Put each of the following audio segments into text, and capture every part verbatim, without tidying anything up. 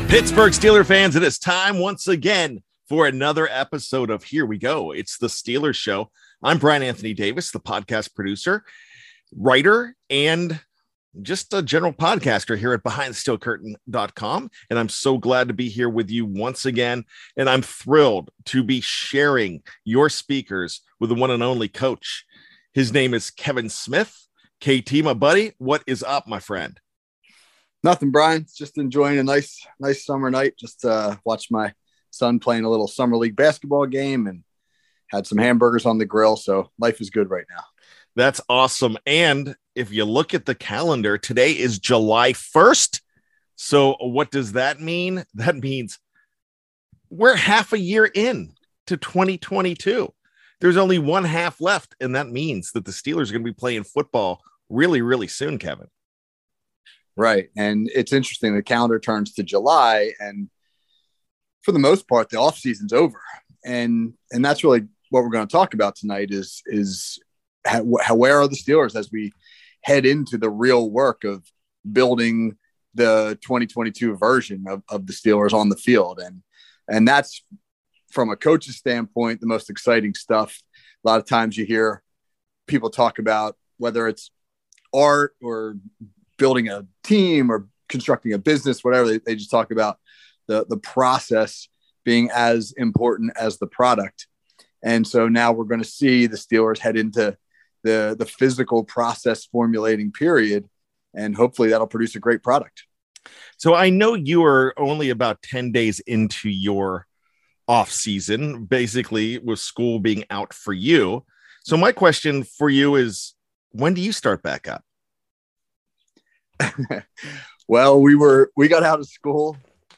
Pittsburgh Steelers fans, it is time once again for another episode of Here We Go. It's the Steelers Show. I'm Brian Anthony Davis, the podcast producer, writer, and just a general podcaster here at behind the steel curtain dot com. And I'm so glad to be here with you once again. And I'm thrilled to be sharing your speakers with the one and only coach. His name is Kevin Smith. K T, my buddy, what is up, my friend? Nothing, Brian. Just enjoying a nice, nice summer night. Just uh, watched my son playing a little summer league basketball game and had some hamburgers on the grill. So life is good right now. That's awesome. And if you look at the calendar, today is July first. So what does that mean? That means we're half a year in to twenty twenty-two. There's only one half left. And that means that the Steelers are going to be playing football really, really soon, Kevin. Right. And it's interesting. The calendar turns to July, and for the most part, the off season's over. And, and that's really what we're going to talk about tonight is, is how, how, where are the Steelers as we head into the real work of building the twenty twenty-two version of, of the Steelers on the field. And, and that's from a coach's standpoint, the most exciting stuff. A lot of times you hear people talk about whether it's art or building a team or constructing a business, whatever, they, they just talk about the, the process being as important as the product. And so now we're going to see the Steelers head into the, the physical process formulating period, and hopefully that'll produce a great product. So I know you are only about ten days into your off season, basically with school being out for you. So my question for you is, when do you start back up? Well, we were, we got out of school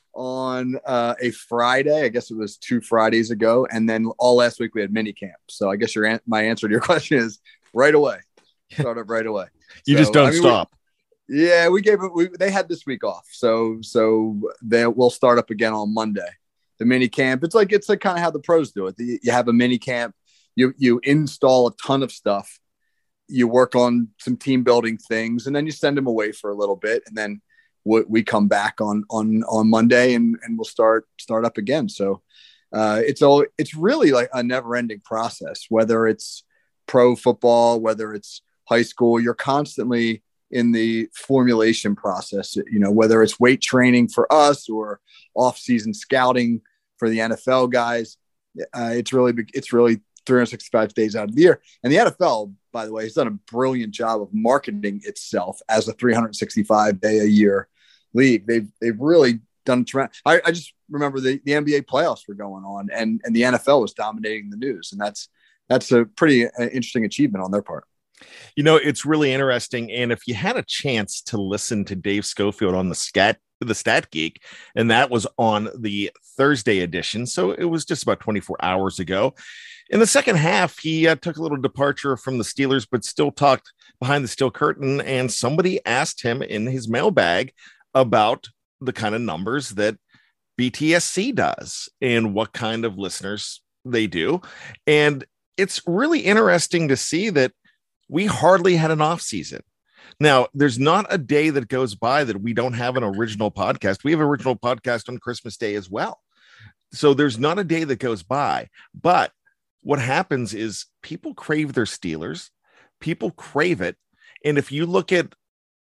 on uh, a Friday. I guess it was two Fridays ago. And then all last week we had mini camp. So I guess your, an- my answer to your question is right away. Start up right away. You so, just don't I mean, stop. We, yeah, we gave it, we, they had this week off. So, so they will start up again on Monday. The mini camp. It's like, it's like kind of how the pros do it. The, you have a mini camp, you, you install a ton of stuff. You work on some team building things, and then you send them away for a little bit. And then we, we come back on, on, on Monday and, and we'll start, start up again. So uh, it's all, it's really like a never ending process, whether it's pro football, whether it's high school, you're constantly in the formulation process, you know, whether it's weight training for us or off-season scouting for the N F L guys. Uh, it's really, it's really three hundred sixty-five days out of the year. And the N F L, by the way, has done a brilliant job of marketing itself as a three hundred sixty-five day a year league. They've, they've really done tremendous. I, I just remember the, the N B A playoffs were going on, and, and the N F L was dominating the news. And that's, that's a pretty uh, interesting achievement on their part. You know, it's really interesting. And if you had a chance to listen to Dave Schofield on the scat, the Stat Geek, and that was on the Thursday edition. So it was just about twenty-four hours ago. In the second half, he uh, took a little departure from the Steelers, but still talked behind the steel curtain. And somebody asked him in his mailbag about the kind of numbers that B T S C does and what kind of listeners they do. And it's really interesting to see that we hardly had an off season. Now, there's not a day that goes by that we don't have an original podcast. We have an original podcast on Christmas Day as well. So there's not a day that goes by. But what happens is people crave their Steelers. People crave it. And if you look at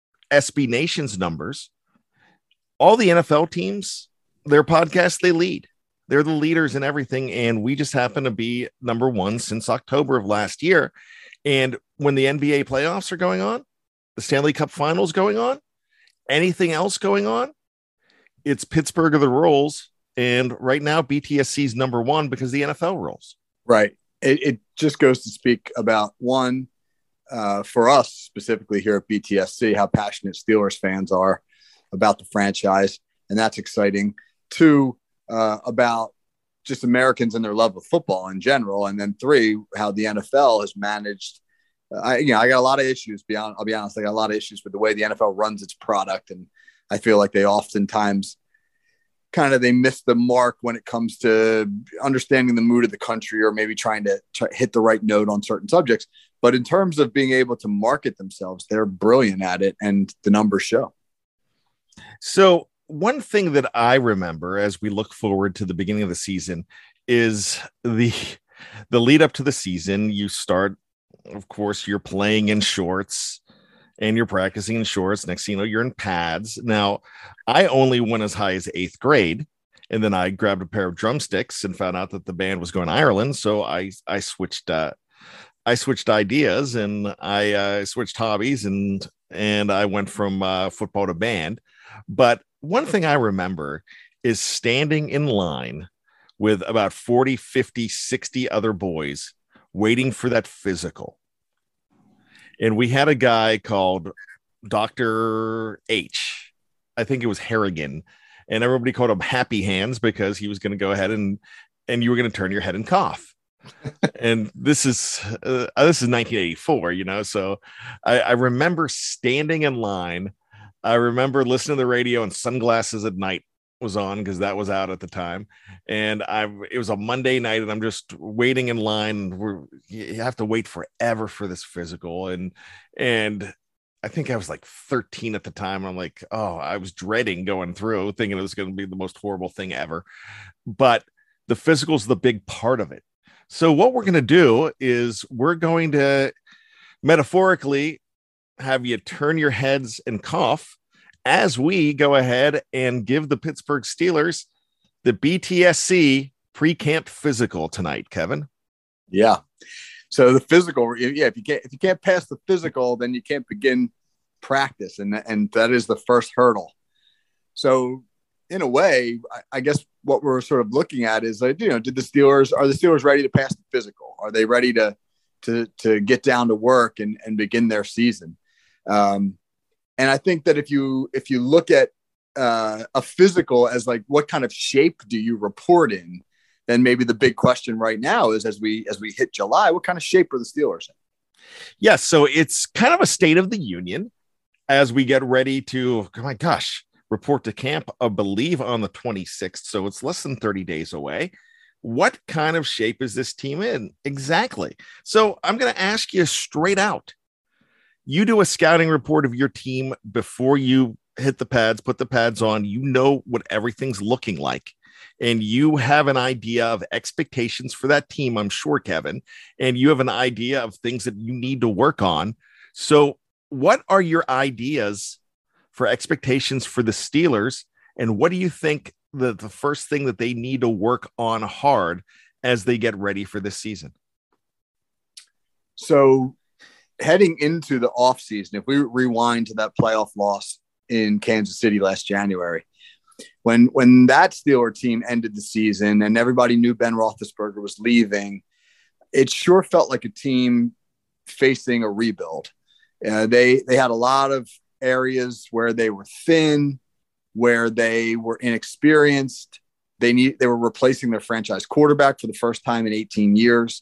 S B Nation's numbers, all the N F L teams, their podcasts, they lead. They're the leaders in everything. And we just happen to be number one since October of last year. And when the N B A playoffs are going on, the Stanley Cup Finals going on, anything else going on, it's Pittsburgh are the rules. And right now, B T S C is number one because the N F L rules. Right. It, it just goes to speak about, one, uh, for us specifically here at B T S C, how passionate Steelers fans are about the franchise. And that's exciting. Two, uh, about just Americans and their love of football in general. And then three, how the N F L has managed. Uh, I, you know, I got a lot of issues beyond, I'll be honest, I got a lot of issues with the way the N F L runs its product. And I feel like they oftentimes kind of, they miss the mark when it comes to understanding the mood of the country, or maybe trying to try, hit the right note on certain subjects. But in terms of being able to market themselves, they're brilliant at it, and the numbers show. So one thing that I remember as we look forward to the beginning of the season is the the lead up to the season. You start, of course, you're playing in shorts and you're practicing in shorts. Next thing you know, you're in pads. Now, I only went as high as eighth grade, and then I grabbed a pair of drumsticks and found out that the band was going to Ireland. So I I switched uh, I switched ideas and I uh, switched hobbies, and and I went from uh, football to band. But one thing I remember is standing in line with about forty, fifty, sixty other boys waiting for that physical. And we had a guy called Doctor H. I think it was Harrigan. And everybody called him Happy Hands because he was going to go ahead and, and you were going to turn your head and cough. And this is, uh, this is nineteen eighty-four, you know? So I, I remember standing in line. I remember listening to the radio, and Sunglasses at Night was on because that was out at the time. And I, it was a Monday night, and I'm just waiting in line. We're, you have to wait forever for this physical. And, and I think I was like thirteen at the time. I'm like, oh, I was dreading going through, thinking it was going to be the most horrible thing ever. But the physical is the big part of it. So what we're going to do is we're going to metaphorically have you turn your heads and cough as we go ahead and give the Pittsburgh Steelers the B T S C pre-camp physical tonight, Kevin. Yeah. So the physical, yeah, if you can't if you can't pass the physical, then you can't begin practice, and and that is the first hurdle. So in a way, I, I guess what we're sort of looking at is like, you know, did the Steelers are the Steelers ready to pass the physical? Are they ready to to to get down to work and and begin their season? Um, and I think that if you if you look at uh, a physical as like what kind of shape do you report in, then maybe the big question right now is as we as we hit July, what kind of shape are the Steelers in? Yes, so it's kind of a state of the union as we get ready to, oh my gosh, report to camp, I believe, on the twenty-sixth. So it's less than thirty days away. What kind of shape is this team in? Exactly. So I'm going to ask you straight out. You do a scouting report of your team before you hit the pads, put the pads on. You know what everything's looking like. And you have an idea of expectations for that team, I'm sure, Kevin. And you have an idea of things that you need to work on. So what are your ideas for expectations for the Steelers? And what do you think the, the first thing that they need to work on hard as they get ready for this season? So heading into the offseason, if we rewind to that playoff loss in Kansas City last January, when when that Steeler team ended the season and everybody knew Ben Roethlisberger was leaving, it sure felt like a team facing a rebuild. Uh, they they had a lot of areas where they were thin, where they were inexperienced. They need they were replacing their franchise quarterback for the first time in eighteen years.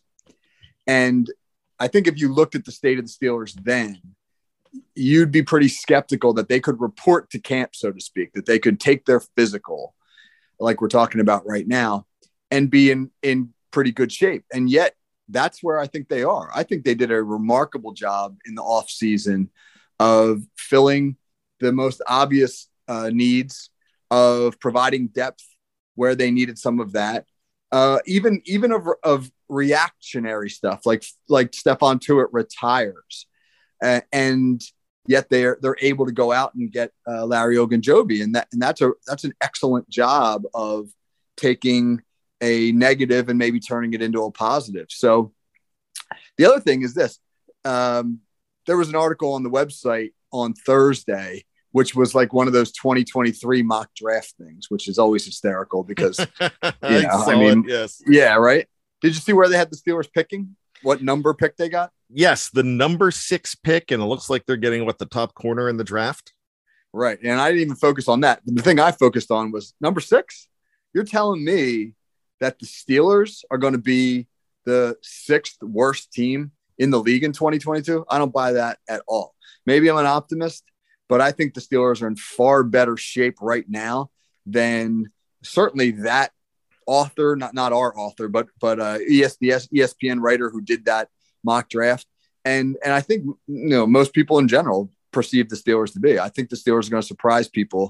And I think if you looked at the state of the Steelers then, you'd be pretty skeptical that they could report to camp, so to speak, that they could take their physical, like we're talking about right now, and be in, in pretty good shape. And yet that's where I think they are. I think they did a remarkable job in the off season of filling the most obvious uh, needs, of providing depth where they needed some of that, uh, even, even of, of reactionary stuff, like, like Stephon Tuitt retires. Uh, and yet they're they're able to go out and get uh, Larry Ogunjobi, and that and that's a that's an excellent job of taking a negative and maybe turning it into a positive. So the other thing is this: um, there was an article on the website on Thursday, which was like one of those twenty twenty-three mock draft things, which is always hysterical because you know, I, I mean, it, yes, yeah, right. Did you see where they had the Steelers picking? What number pick they got? Yes, the number six pick, and it looks like they're getting what, the top corner in the draft. Right. And I didn't even focus on that. The thing I focused on was number six. You're telling me that the Steelers are going to be the sixth worst team in the league in twenty twenty-two? I don't buy that at all. Maybe I'm an optimist, but I think the Steelers are in far better shape right now than certainly that author, not not our author, but but uh, E S P N writer who did that mock draft, and and I think you know most people in general perceive the Steelers to be. I think the Steelers are going to surprise people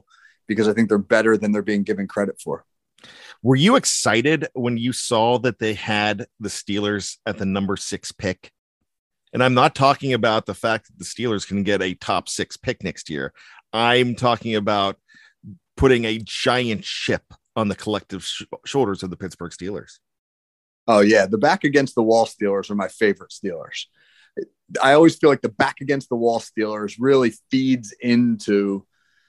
because I think they're better than they're being given credit for. Were you excited when you saw that they had the Steelers at the number six pick? And I'm not talking about the fact that the Steelers can get a top six pick next year. I'm talking about putting a giant chip on the collective sh- shoulders of the Pittsburgh Steelers. Oh, yeah. The back against the wall Steelers are my favorite Steelers. I always feel like the back against the wall Steelers really feeds into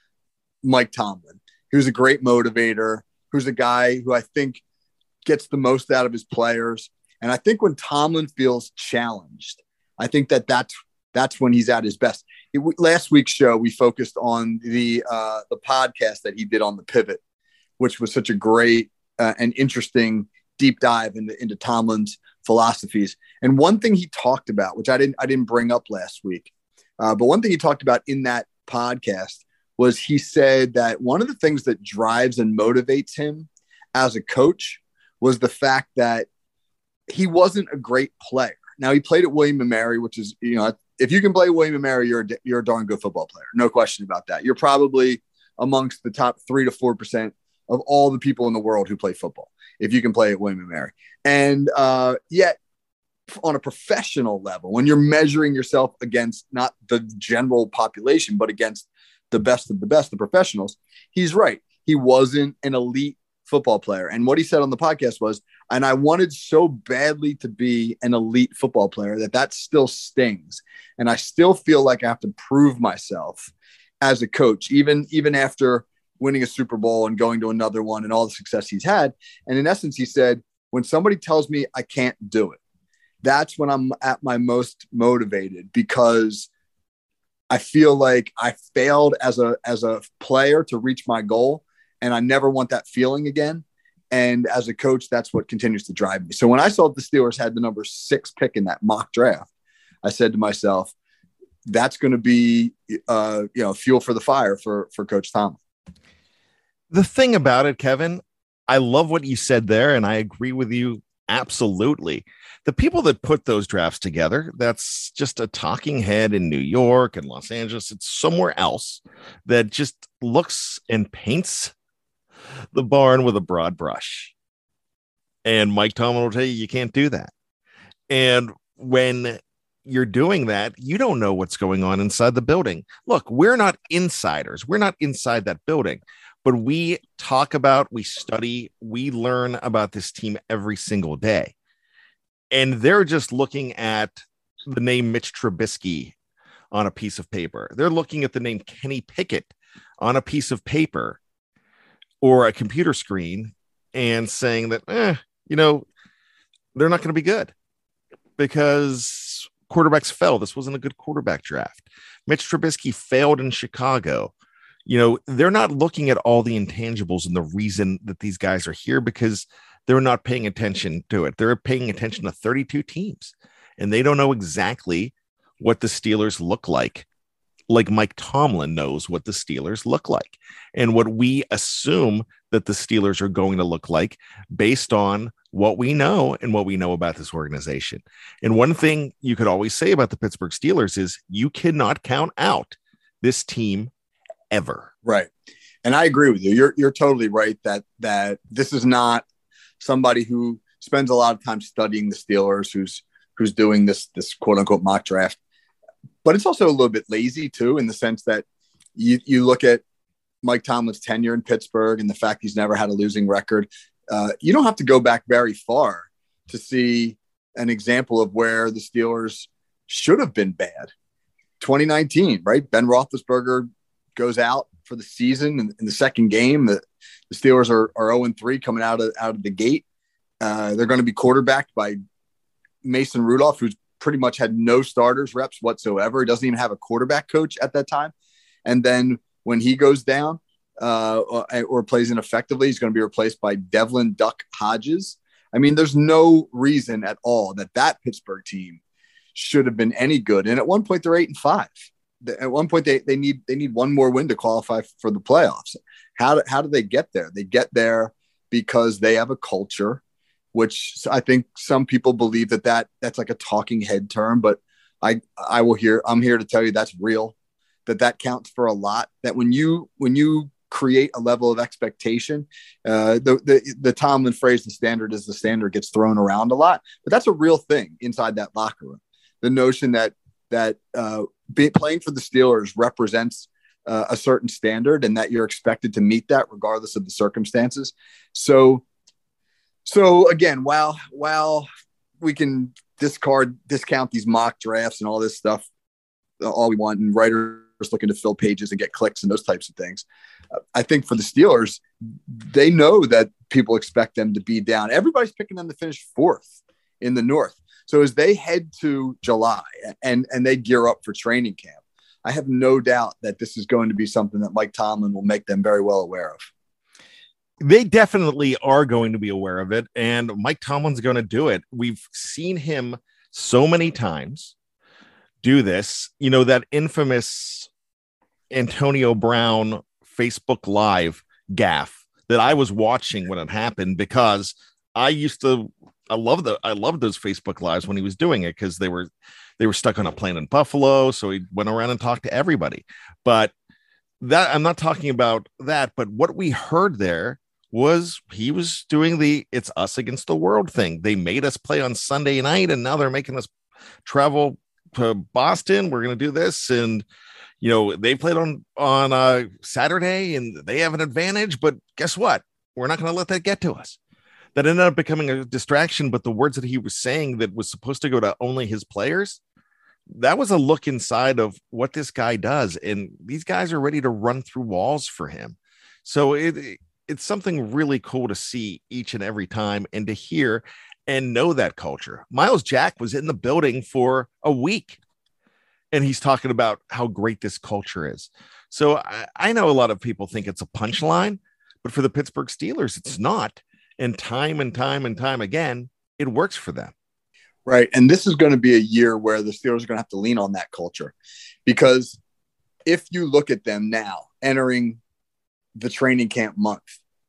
Mike Tomlin, who's a great motivator, who's a guy who I think gets the most out of his players. And I think when Tomlin feels challenged, I think that that's, that's when he's at his best. It, last week's show, we focused on the, uh, the podcast that he did on the Pivot, which was such a great uh, and interesting deep dive into, into Tomlin's philosophies. And one thing he talked about, which I didn't, I didn't bring up last week, uh, but one thing he talked about in that podcast was he said that one of the things that drives and motivates him as a coach was the fact that he wasn't a great player. Now, he played at William and Mary, which is, you know, if you can play William and Mary, you're a, you're a darn good football player. No question about that. You're probably amongst the top three to four percent of all the people in the world who play football, if you can play at William and Mary. And uh, yet, on a professional level, when you're measuring yourself against not the general population, but against the best of the best, the professionals, he's right. He wasn't an elite football player. And what he said on the podcast was, and I wanted so badly to be an elite football player that that still stings. And I still feel like I have to prove myself as a coach, even, even after winning a Super Bowl and going to another one and all the success he's had. And in essence, he said, when somebody tells me I can't do it, that's when I'm at my most motivated, because I feel like I failed as a, as a player to reach my goal. And I never want that feeling again. And as a coach, that's what continues to drive me. So when I saw the Steelers had the number six pick in that mock draft, I said to myself, that's going to be, uh, you know, fuel for the fire for, for Coach Tomlin. The thing about it, Kevin, I love what you said there, and I agree with you absolutely. The people that put those drafts together, that's just a talking head in New York and Los Angeles. It's somewhere else that just looks and paints the barn with a broad brush. And Mike Tomlin will tell you, you can't do that. And when you're doing that, you don't know what's going on inside the building. Look, we're not insiders. We're not inside that building, but we talk about, we study, we learn about this team every single day. And they're just looking at the name Mitch Trubisky on a piece of paper. They're looking at the name Kenny Pickett on a piece of paper or a computer screen and saying that, eh, you know, they're not going to be good because quarterbacks fell. This wasn't a good quarterback draft. Mitch Trubisky failed in Chicago. You know, they're not looking at all the intangibles and the reason that these guys are here because they're not paying attention to it. They're paying attention to thirty-two teams, and they don't know exactly what the Steelers look like. Like Mike Tomlin knows what the Steelers look like and what we assume that the Steelers are going to look like based on what we know and what we know about this organization. And one thing you could always say about the Pittsburgh Steelers is you cannot count out this team ever. Right. And I agree with you. You're, you're totally right that, that this is not somebody who spends a lot of time studying the Steelers, who's, who's doing this, this quote unquote mock draft. But it's also a little bit lazy too, in the sense that you, you look at Mike Tomlin's tenure in Pittsburgh and the fact he's never had a losing record. Uh, you don't have to go back very far to see an example of where the Steelers should have been bad. twenty nineteen, right? Ben Roethlisberger goes out for the season in, in the second game. The, the Steelers are, are oh and three coming out of, out of the gate. Uh, they're going to be quarterbacked by Mason Rudolph, who's pretty much had no starters reps whatsoever. He doesn't even have a quarterback coach at that time. And then when he goes down uh, or, or plays ineffectively, he's going to be replaced by Devlin Duck Hodges. I mean, there's no reason at all that that Pittsburgh team should have been any good. And at one point they're eight and five. At one point they, they need, they need one more win to qualify for the playoffs. How do, how do they get there? They get there because they have a culture, which I think some people believe that, that that's like a talking head term, but I, I will hear, I'm here to tell you that's real, that that counts for a lot, that when you, when you create a level of expectation. Uh, the, the the Tomlin phrase, "the standard is the standard," gets thrown around a lot, but that's a real thing inside that locker room. The notion that that uh, be, playing for the Steelers represents uh, a certain standard, and that you're expected to meet that regardless of the circumstances. So, so again, while while we can discard discount these mock drafts and all this stuff all we want, and writers looking to fill pages and get clicks and those types of things, I think for the Steelers, they know that people expect them to be down. Everybody's picking them to finish fourth in the North. So as they head to July and, and they gear up for training camp, I have no doubt that this is going to be something that Mike Tomlin will make them very well aware of. They definitely are going to be aware of it, and Mike Tomlin's going to do it. We've seen him so many times do this. You know, that infamous Antonio Brown Facebook Live gaffe that I was watching when it happened, because I used to, I love the, I loved those Facebook Lives when he was doing it, because they were, they were stuck on a plane in Buffalo. So he went around and talked to everybody. But that, I'm not talking about that, but what we heard there was he was doing the "it's us against the world" thing. They made us play on Sunday night, and now they're making us travel to Boston. We're going to do this. And, you know, they played on, on uh, Saturday and they have an advantage, but guess what? We're not going to let that get to us. That ended up becoming a distraction. But the words that he was saying that was supposed to go to only his players, that was a look inside of what this guy does. And these guys are ready to run through walls for him. So it, it's something really cool to see each and every time, and to hear and know that culture. Miles Jack was in the building for a week, and he's talking about how great this culture is. So I, I know a lot of people think it's a punchline, but for the Pittsburgh Steelers, it's not. And time and time and time again, it works for them. Right. And this is going to be a year where the Steelers are going to have to lean on that culture, because if you look at them now entering the training camp month,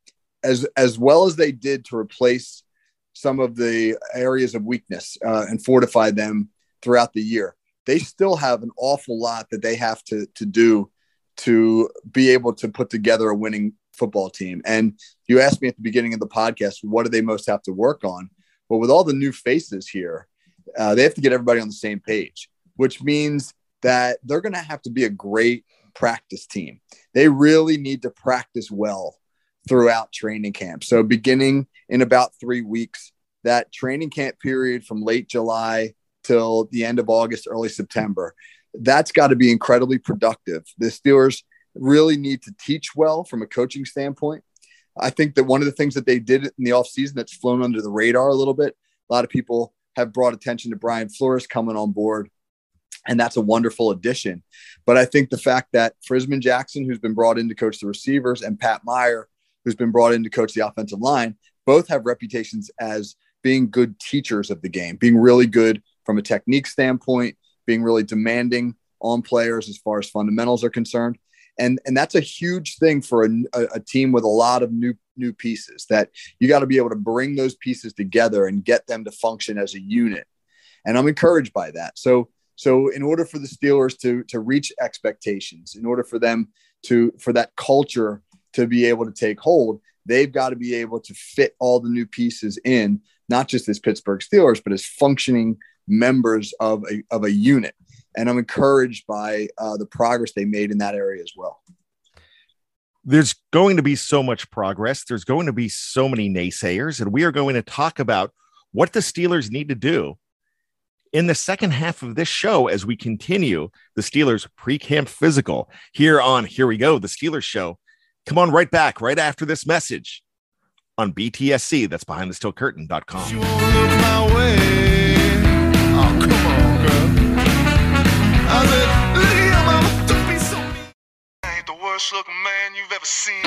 as, as well as they did to replace some of the areas of weakness uh, and fortify them throughout the year, they still have an awful lot that they have to, to do to be able to put together a winning football team. And you asked me at the beginning of the podcast, what do they most have to work on? Well, with all the new faces here, uh, they have to get everybody on the same page, which means that they're going to have to be a great practice team. They really need to practice well throughout training camp. So beginning in about three weeks, that training camp period from late July till the end of August, early September, that's got to be incredibly productive. The Steelers really need to teach well from a coaching standpoint. I think that one of the things that they did in the offseason that's flown under the radar a little bit, a lot of people have brought attention to Brian Flores coming on board, and that's a wonderful addition. But I think the fact that Frisman Jackson, who's been brought in to coach the receivers, and Pat Meyer, who's been brought in to coach the offensive line, both have reputations as being good teachers of the game, being really good from a technique standpoint, being really demanding on players as far as fundamentals are concerned. And, and that's a huge thing for a, a, a team with a lot of new, new pieces, that you got to be able to bring those pieces together and get them to function as a unit. And I'm encouraged by that. So, so in order for the Steelers to, to reach expectations, in order for them to, for that culture to be able to take hold, they've got to be able to fit all the new pieces in, not just as Pittsburgh Steelers, but as functioning members of a, of a unit. And I'm encouraged by uh, the progress they made in that area as well. There's going to be so much progress. There's going to be so many naysayers, and we are going to talk about what the Steelers need to do in the second half of this show as we continue the Steelers pre-camp physical here on Here We Go, the Steelers Show. Come on right back right after this message on B T S C. That's behind the steel curtain dot com. You won't look my way. Oh, come on, girl. I said, look here, mama, don't be so mean. I ain't the worst looking man you've ever seen.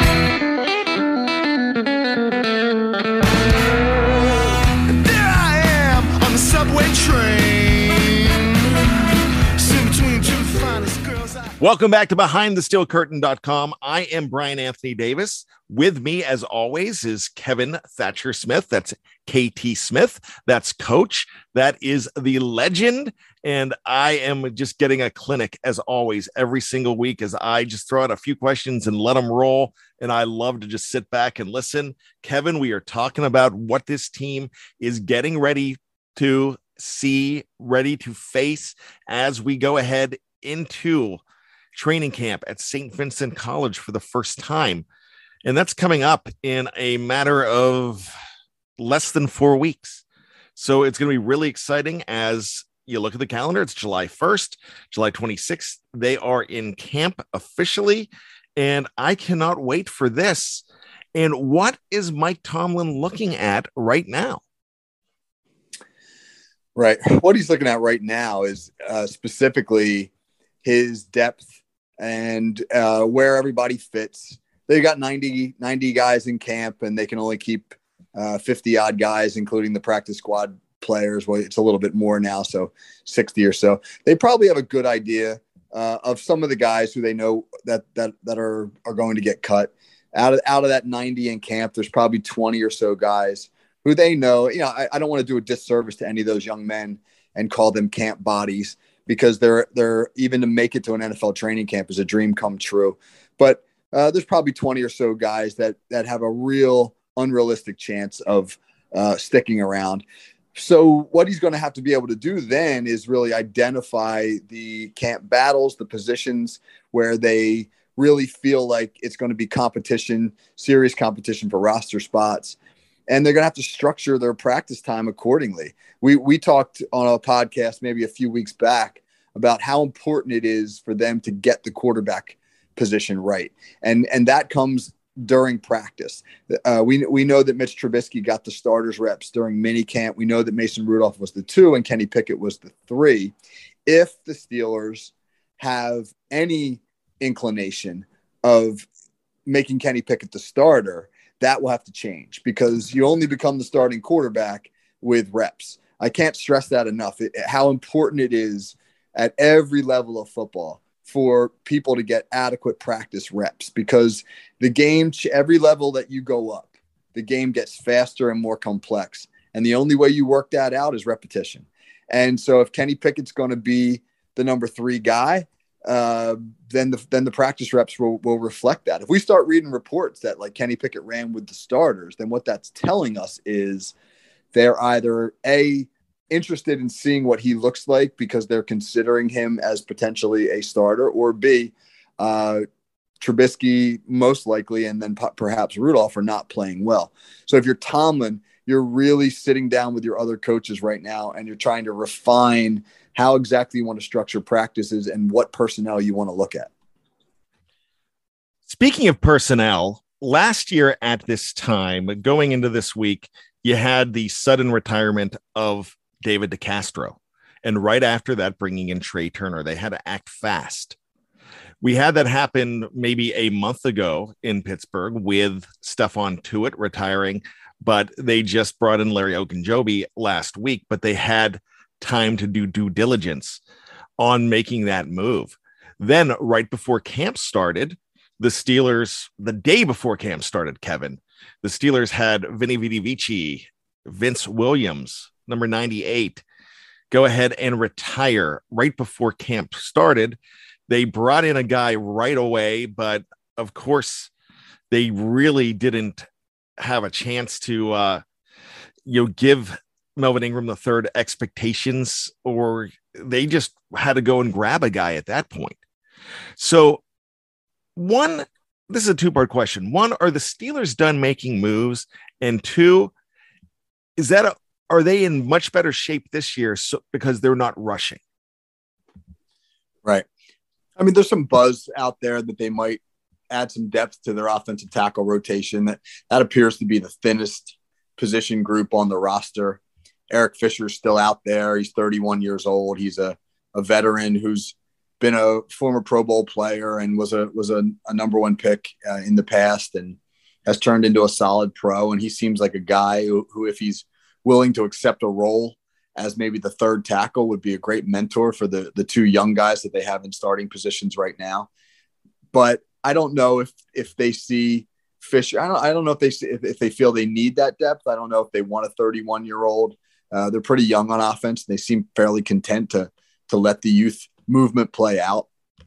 And there I am on the subway train, sitting between two finest girls I... Welcome back to behind the steel curtain dot com. I am Brian Anthony Davis. With me, as always, is Kevin Thatcher Smith. That's K T Smith. That's Coach. That is the legend. And I am just getting a clinic, as always, every single week as I just throw out a few questions and let them roll. And I love to just sit back and listen. Kevin, we are talking about what this team is getting ready to see, ready to face as we go ahead into training camp at Saint Vincent College for the first time. And that's coming up in a matter of less than four weeks. So it's going to be really exciting as you look at the calendar. It's July first, July twenty-sixth. They are in camp officially, and I cannot wait for this. And what is Mike Tomlin looking at right now? Right. What he's looking at right now is uh, specifically his depth and uh, where everybody fits. They got ninety, ninety guys in camp, and they can only keep uh, fifty odd guys, including the practice squad players. Well, it's a little bit more now, so sixty or so. They probably have a good idea uh, of some of the guys who they know that that that are are going to get cut out of out of that ninety in camp. There's probably twenty or so guys who they know. You know, I, I don't want to do a disservice to any of those young men and call them camp bodies, because they're they're even to make it to an N F L training camp is a dream come true. But uh, there's probably twenty or so guys that that have a real unrealistic chance of uh, sticking around. So what he's going to have to be able to do then is really identify the camp battles, the positions where they really feel like it's going to be competition, serious competition for roster spots. And they're going to have to structure their practice time accordingly. We we talked on a podcast maybe a few weeks back about how important it is for them to get the quarterback position right. And, and that comes during practice. Uh, we we know that Mitch Trubisky got the starters reps during mini camp. We know that Mason Rudolph was the two and Kenny Pickett was the three. If the Steelers have any inclination of making Kenny Pickett the starter, that will have to change, because you only become the starting quarterback with reps. I can't stress that enough, it, how important it is at every level of football for people to get adequate practice reps, because the game, every level that you go up, the game gets faster and more complex. And the only way you work that out is repetition. And so if Kenny Pickett's going to be the number three guy, uh, then the then the practice reps will, will reflect that. If we start reading reports that like Kenny Pickett ran with the starters, then what that's telling us is they're either A, interested in seeing what he looks like because they're considering him as potentially a starter, or B, uh, Trubisky most likely, and then p- perhaps Rudolph are not playing well. So if you're Tomlin, you're really sitting down with your other coaches right now, and you're trying to refine how exactly you want to structure practices and what personnel you want to look at. Speaking of personnel, last year at this time, going into this week, you had the sudden retirement of David DeCastro. And right after that, bringing in Trey Turner. They had to act fast. We had that happen maybe a month ago in Pittsburgh with Stephon Tuitt retiring, but they just brought in Larry Ogunjobi last week, but they had time to do due diligence on making that move. Then right before camp started, the Steelers, the day before camp started, Kevin, the Steelers had Vinny Vidi Vici, Vince Williams, number ninety-eight, go ahead and retire right before camp started. They brought in a guy right away, but of course they really didn't have a chance to, uh, you know, give Melvin Ingram the third expectations, or they just had to go and grab a guy at that point. So one, this is a two-part question. One, are the Steelers done making moves? And two, is that a, are they in much better shape this year so, because they're not rushing? Right. I mean, there's some buzz out there that they might add some depth to their offensive tackle rotation. That, that appears to be the thinnest position group on the roster. Eric Fisher's still out there. He's thirty-one years old. He's a, a veteran who's been a former Pro Bowl player and was a was a, a number one pick uh, in the past, and has turned into a solid pro. And he seems like a guy who, who if he's willing to accept a role as maybe the third tackle would be a great mentor for the the two young guys that they have in starting positions right now. But I don't know if if they see Fisher. I don't I don't know if they see, if, if they feel they need that depth. I don't know if they want a thirty-one year old. Uh, they're pretty young on offense. They seem fairly content to to let the youth movement play out.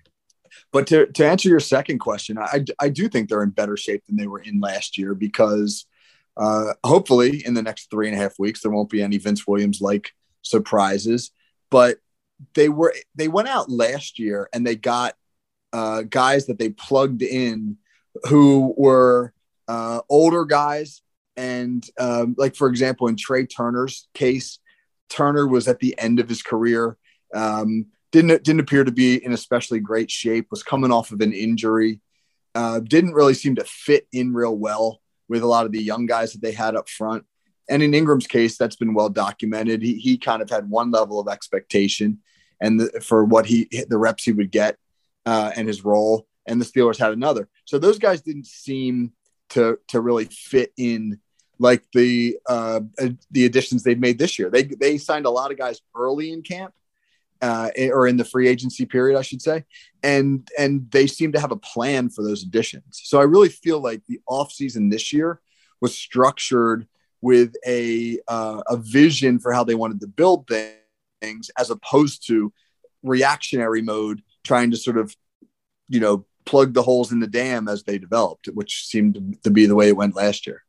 But to, to answer your second question, I, I do think they're in better shape than they were in last year because uh, hopefully in the next three and a half weeks, there won't be any Vince Williams like surprises. But they were they went out last year and they got uh, guys that they plugged in who were uh, older guys. And um, like, for example, in Trey Turner's case, Turner was at the end of his career. Um, didn't didn't appear to be in especially great shape, was coming off of an injury, uh, didn't really seem to fit in real well with a lot of the young guys that they had up front. And in Ingram's case, that's been well documented. He he kind of had one level of expectation and the, for what he the reps he would get uh, and his role, and the Steelers had another. So those guys didn't seem to to really fit in like the uh, the additions they've made this year. They they signed a lot of guys early in camp. Uh, or in the free agency period, I should say. And, and they seem to have a plan for those additions. So I really feel like the offseason this year was structured with a, uh, a vision for how they wanted to build things, as opposed to reactionary mode, trying to sort of, you know, plug the holes in the dam as they developed, which seemed to be the way it went last year.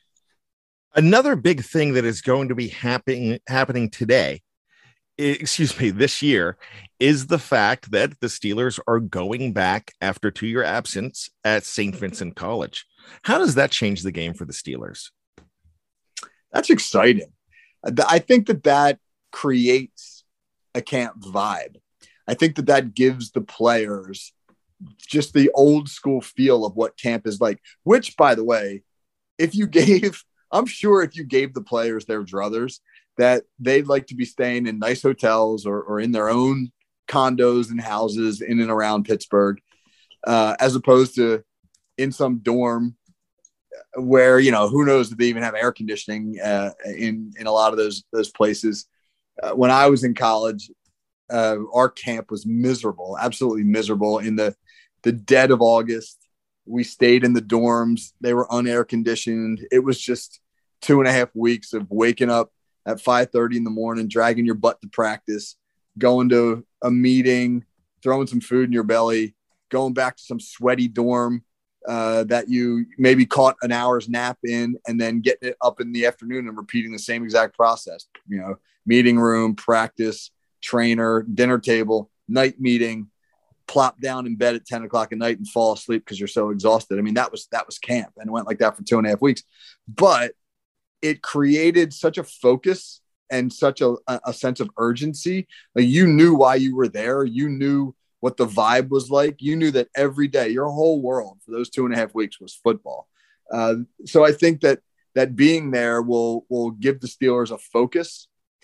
Another big thing that is going to be happening, happening today, excuse me, this year, is the fact that the Steelers are going back after two-year absence at Saint Vincent College. How does that change the game for the Steelers? That's exciting. I think that that creates a camp vibe. I think that that gives the players just the old school feel of what camp is like, which, by the way, if you gave, I'm sure if you gave the players their druthers, that they'd like to be staying in nice hotels or, or in their own condos and houses in and around Pittsburgh, uh, as opposed to in some dorm where, you know, who knows if they even have air conditioning uh, in, in a lot of those, those places. Uh, when I was in college, uh, our camp was miserable, absolutely miserable. In the, the dead of August, we stayed in the dorms. They were unair conditioned. It was just two and a half weeks of waking up at five thirty in the morning, dragging your butt to practice, going to a meeting, throwing some food in your belly, going back to some sweaty dorm uh, that you maybe caught an hour's nap in, and then getting it up in the afternoon and repeating the same exact process. You know, meeting room, practice, trainer, dinner table, night meeting, plop down in bed at ten o'clock at night and fall asleep because you're so exhausted. I mean, that was that was camp, and it went like that for two and a half weeks. But it created such a focus and such a, a sense of urgency. Like, you knew why you were there. You knew what the vibe was like. You knew that every day, your whole world for those two and a half weeks was football. Uh, so I think that that being there will will give the Steelers a focus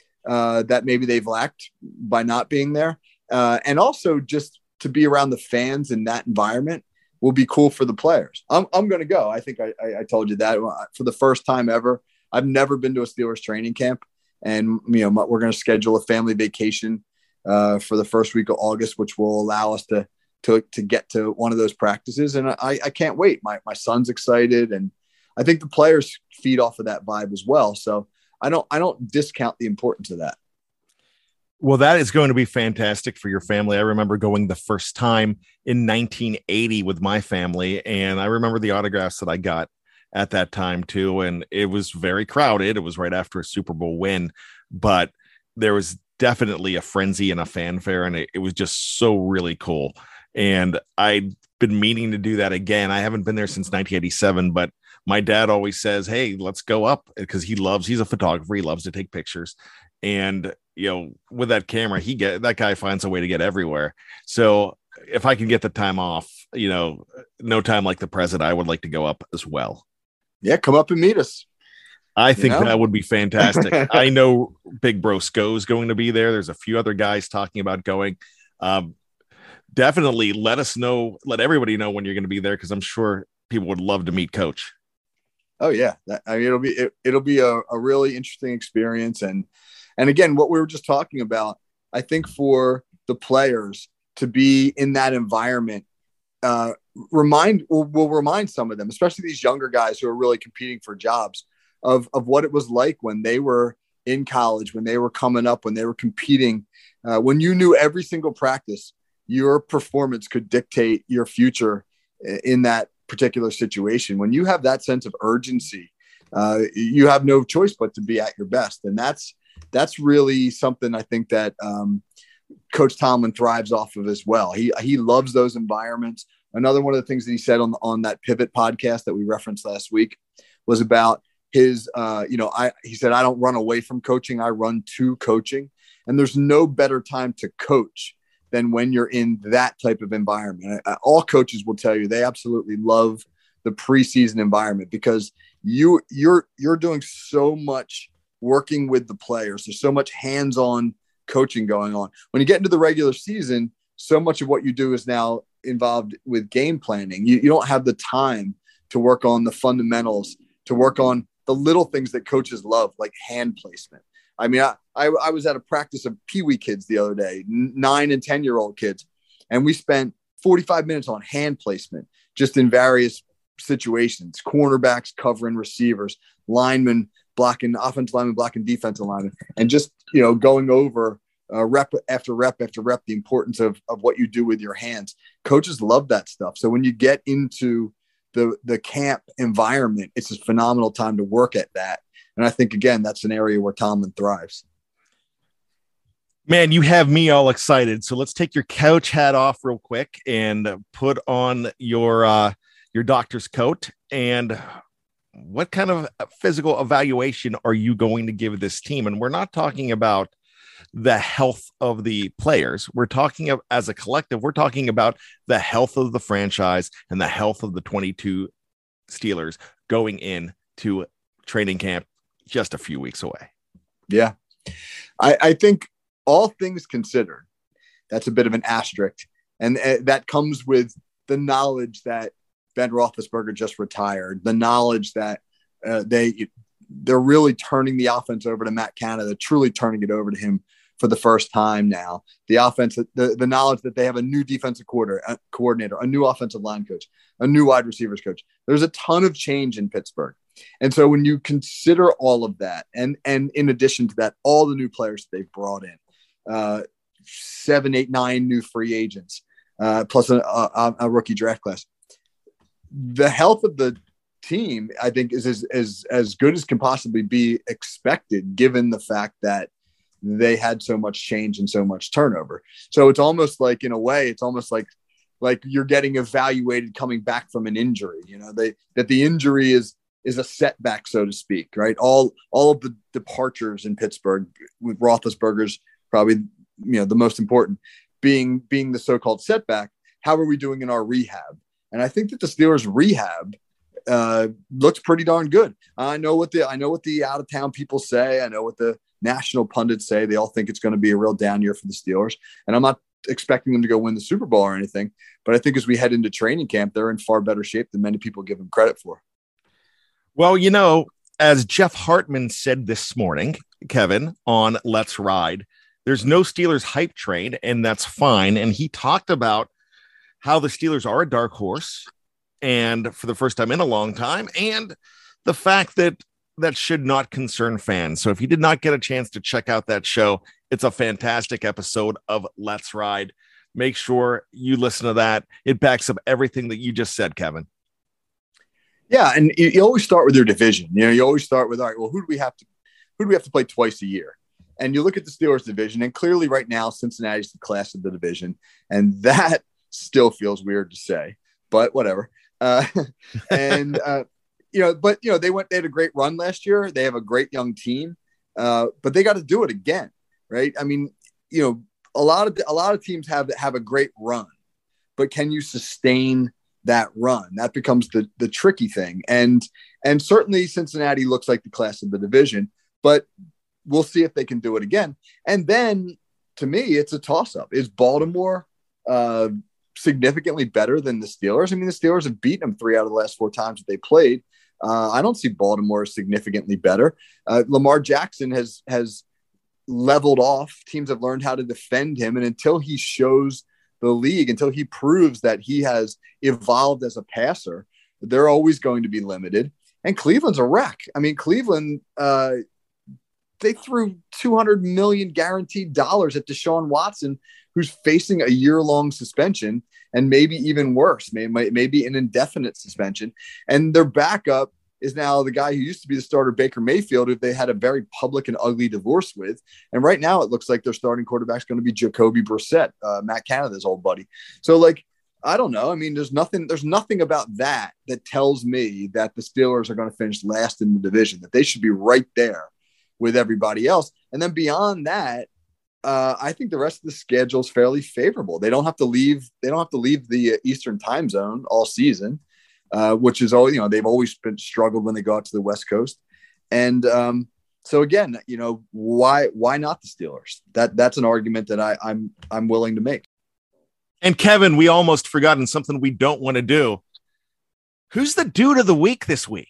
uh, that maybe they've lacked by not being there. Uh, and also just to be around the fans in that environment will be cool for the players. I'm, I'm going to go. I think I, I, I told you that for the first time ever. I've never been to a Steelers training camp, and you know we're going to schedule a family vacation uh, for the first week of August, which will allow us to to to get to one of those practices. And I, I can't wait. My my son's excited, and I think the players feed off of that vibe as well. So I don't I don't discount the importance of that. Well, that is going to be fantastic for your family. I remember going the first time in nineteen eighty with my family, and I remember the autographs that I got at that time too. And it was very crowded. It was right after a Super Bowl win, but there was definitely a frenzy and a fanfare, and it, it was just so really cool. And I'd been meaning to do that again. I haven't been there since nineteen eighty-seven, but my dad always says, hey, let's go up, because he loves, he's a photographer. He loves to take pictures. And, you know, with that camera, he get that guy finds a way to get everywhere. So if I can get the time off, you know, no time like the present, I would like to go up as well. Yeah, come up and meet us. I think you know? that would be fantastic. I know Big Bro Sco is going to be there. There's a few other guys talking about going. Um, definitely let us know, let everybody know when you're going to be there, because I'm sure people would love to meet Coach. Oh yeah, that, I mean, it'll be it, it'll be a, a really interesting experience, and And again, what we were just talking about, I think for the players to be in that environment, uh, remind will, will remind some of them, especially these younger guys who are really competing for jobs, of, of what it was like when they were in college, when they were coming up, when they were competing, uh, when you knew every single practice, your performance could dictate your future in that particular situation. When you have that sense of urgency, uh, you have no choice but to be at your best. And that's, that's really something I think that um, Coach Tomlin thrives off of as well. He, he loves those environments. Another one of the things that he said on, on that Pivot podcast that we referenced last week was about his, uh, you know, I, he said, I don't run away from coaching. I run to coaching. And there's no better time to coach than when you're in that type of environment. All coaches will tell you they absolutely love the preseason environment because you you're, you're doing so much working with the players. There's so much hands-on coaching going on. When you get into the regular season, so much of what you do is now involved with game planning. You, you don't have the time to work on the fundamentals, to work on the little things that coaches love, like hand placement. I mean, I, I, I was at a practice of Pee-wee kids the other day, nine and ten-year-old kids, and we spent forty-five minutes on hand placement, just in various situations, cornerbacks covering receivers, linemen blocking, offensive linemen blocking defensive linemen, and just, you know, going over uh, rep after rep after rep, the importance of, of what you do with your hands. Coaches love that stuff. So when you get into the, the camp environment, it's a phenomenal time to work at that. And I think, again, that's an area where Tomlin thrives. Man, you have me all excited. So let's take your couch hat off real quick and put on your uh, your doctor's coat. And what kind of physical evaluation are you going to give this team? And we're not talking about the health of the players. We're talking of, as a collective, we're talking about the health of the franchise and the health of the twenty-two Steelers going in to training camp just a few weeks away. Yeah. I, I think all things considered, that's a bit of an asterisk. And uh, that comes with the knowledge that Ben Roethlisberger just retired, the knowledge that uh, they, they're really turning the offense over to Matt Canada, truly turning it over to him for the first time now. The offense, the, the knowledge that they have a new defensive coordinator, a coordinator, a new offensive line coach, a new wide receivers coach. There's a ton of change in Pittsburgh. And so when you consider all of that, and, and in addition to that, all the new players that they've brought in, uh, seven, eight, nine new free agents, uh, plus a, a, a rookie draft class, the health of the team, I think, is as, as, as good as can possibly be expected, given the fact that they had so much change and so much turnover. So it's almost like, in a way, it's almost like, like you're getting evaluated coming back from an injury, you know, they, that the injury is, is a setback, so to speak, right? All, all of the departures in Pittsburgh, with Roethlisberger's probably, you know, the most important, being, being the so-called setback. How are we doing in our rehab? And I think that the Steelers rehab uh, looks pretty darn good. I know what the, I know what the out of town people say. I know what the national pundits say. They all think it's going to be a real down year for the Steelers. And I'm not expecting them to go win the Super Bowl or anything, but I think as we head into training camp, they're in far better shape than many people give them credit for. Well, you know, as Jeff Hartman said this morning, Kevin, on Let's Ride, there's no Steelers hype train, and that's fine. And he talked about how the Steelers are a dark horse, and for the first time in a long time, and the fact that that should not concern fans. So if you did not get a chance to check out that show, it's a fantastic episode of Let's Ride. Make sure you listen to that. It backs up everything that you just said, Kevin. Yeah, and you, you always start with your division. You know, you always start with, all right, well, who do we have to who do we have to play twice a year? And you look at the Steelers division, and clearly right now Cincinnati's the class of the division, and that still feels weird to say, but whatever. Uh, and uh, you know, but you know, they went they had a great run last year. They have a great young team, uh, but they got to do it again, right? I mean, you know, a lot of a lot of teams have have a great run, but can you sustain that run? That becomes the the tricky thing. And and certainly Cincinnati looks like the class of the division, but we'll see if they can do it again. And then to me, it's a toss-up. Is Baltimore uh, significantly better than the Steelers? I mean, the Steelers have beaten them three out of the last four times that they played. Uh, I don't see Baltimore as significantly better. Uh, Lamar Jackson has has leveled off. Teams have learned how to defend him. And until he shows the league, until he proves that he has evolved as a passer, they're always going to be limited. And Cleveland's a wreck. I mean, Cleveland, uh, they threw two hundred million dollars guaranteed dollars at Deshaun Watson, who's facing a year-long suspension and maybe even worse, maybe, maybe an indefinite suspension. And their backup is now the guy who used to be the starter, Baker Mayfield, who they had a very public and ugly divorce with. And right now it looks like their starting quarterback is going to be Jacoby Brissett, uh, Matt Canada's old buddy. So like, I don't know. I mean, there's nothing, there's nothing about that that tells me that the Steelers are going to finish last in the division, that they should be right there with everybody else. And then beyond that, uh, I think the rest of the schedule is fairly favorable. They don't have to leave. They don't have to leave the Eastern time zone all season, uh, which is all, you know, they've always been struggled when they go out to the West Coast. And um, so again, you know, why, why not the Steelers? That that's an argument that I, I'm, I'm willing to make. And Kevin, we almost forgotten something we don't want to do. Who's the dude of the week this week?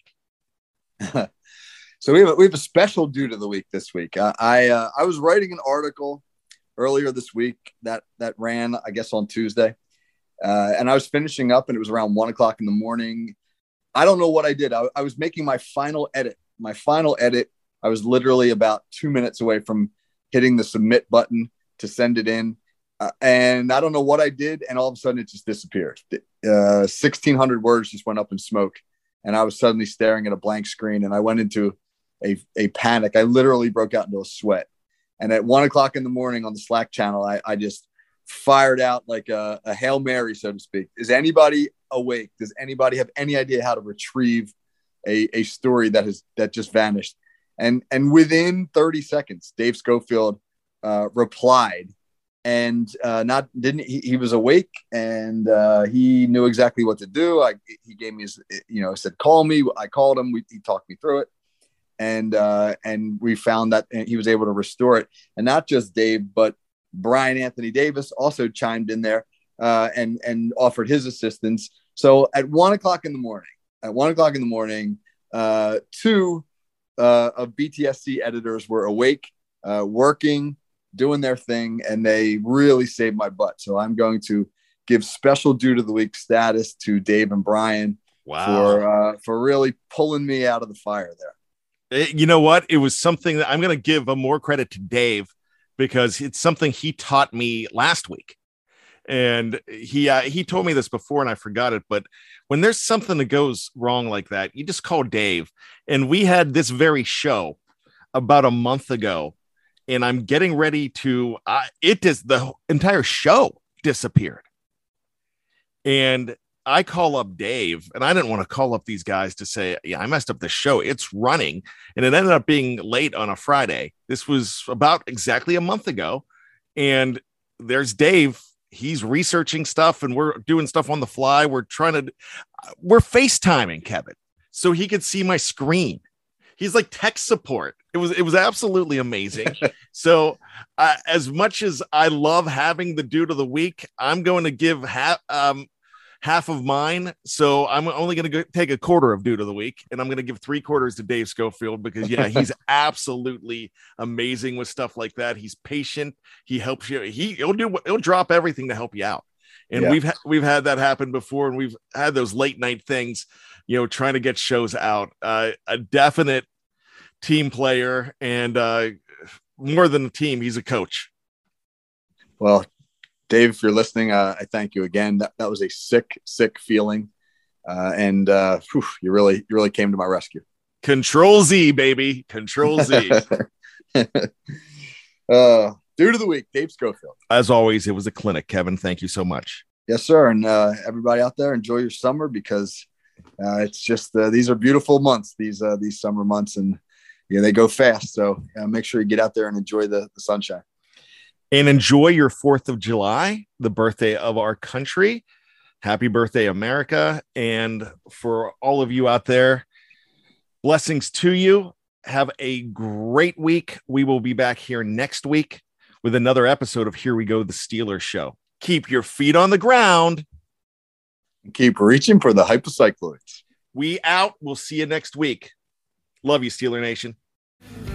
So we have, a, we have a special dude of the week this week. Uh, I uh, I was writing an article earlier this week that that ran, I guess, on Tuesday, uh, and I was finishing up, and it was around one o'clock in the morning. I don't know what I did. I, I was making my final edit. My final edit. I was literally about two minutes away from hitting the submit button to send it in, uh, and I don't know what I did, and all of a sudden it just disappeared. Uh, sixteen hundred words just went up in smoke, and I was suddenly staring at a blank screen, and I went into A, a panic. I literally broke out into a sweat. And at one o'clock in the morning on the Slack channel, I, I just fired out like a, a Hail Mary, so to speak. Is anybody awake? Does anybody have any idea how to retrieve a, a story that has that just vanished? And and within thirty seconds, Dave Schofield uh, replied, and uh, not didn't he, he was awake, and uh, he knew exactly what to do. I he gave me his, you know, said call me. I called him. We, he talked me through it. And uh, and we found that he was able to restore it. And not just Dave, but Brian Anthony Davis also chimed in there uh, and, and offered his assistance. So at one o'clock in the morning, at one o'clock in the morning, uh, two uh, of B T S C editors were awake, uh, working, doing their thing, and they really saved my butt. So I'm going to give special due to the week status to Dave and Brian wow. for uh, for really pulling me out of the fire there. You know what? It was something that I'm going to give a more credit to Dave because it's something he taught me last week. And he, uh, he told me this before and I forgot it, but when there's something that goes wrong like that, you just call Dave. And we had this very show about a month ago, and I'm getting ready to, uh, it does, the entire show disappeared. And I call up Dave, and I didn't want to call up these guys to say, yeah, I messed up the show. It's running. And it ended up being late on a Friday. This was about exactly a month ago. And there's Dave. He's researching stuff, and we're doing stuff on the fly. We're trying to, we're FaceTiming Kevin so he could see my screen. He's like tech support. It was, it was absolutely amazing. So uh, as much as I love having the dude of the week, I'm going to give half, um, half of mine. So I'm only going to take a quarter of dude of the week, and I'm going to give three quarters to Dave Schofield because yeah, he's absolutely amazing with stuff like that. He's patient. He helps you. He, he'll do, he'll drop everything to help you out. And yeah. we've, ha- we've had that happen before, and we've had those late night things, you know, trying to get shows out. Uh, a definite team player, and uh, more than a team, he's a coach. Well, Dave, if you're listening, uh, I thank you again. That, that was a sick, sick feeling. Uh, and uh, whew, you really, you really came to my rescue. Control Z, baby. Control Z. uh, dude of the week, Dave Schofield. As always, it was a clinic, Kevin. Thank you so much. Yes, sir. And uh, everybody out there, enjoy your summer because uh, it's just, uh, these are beautiful months, these, uh, these summer months, and yeah, they go fast. So uh, make sure you get out there and enjoy the, the sunshine. And enjoy your fourth of July, the birthday of our country. Happy birthday, America. And for all of you out there, blessings to you. Have a great week. We will be back here next week with another episode of Here We Go, the Steelers Show. Keep your feet on the ground. Keep reaching for the hypocycloids. We out. We'll see you next week. Love you, Steeler Nation.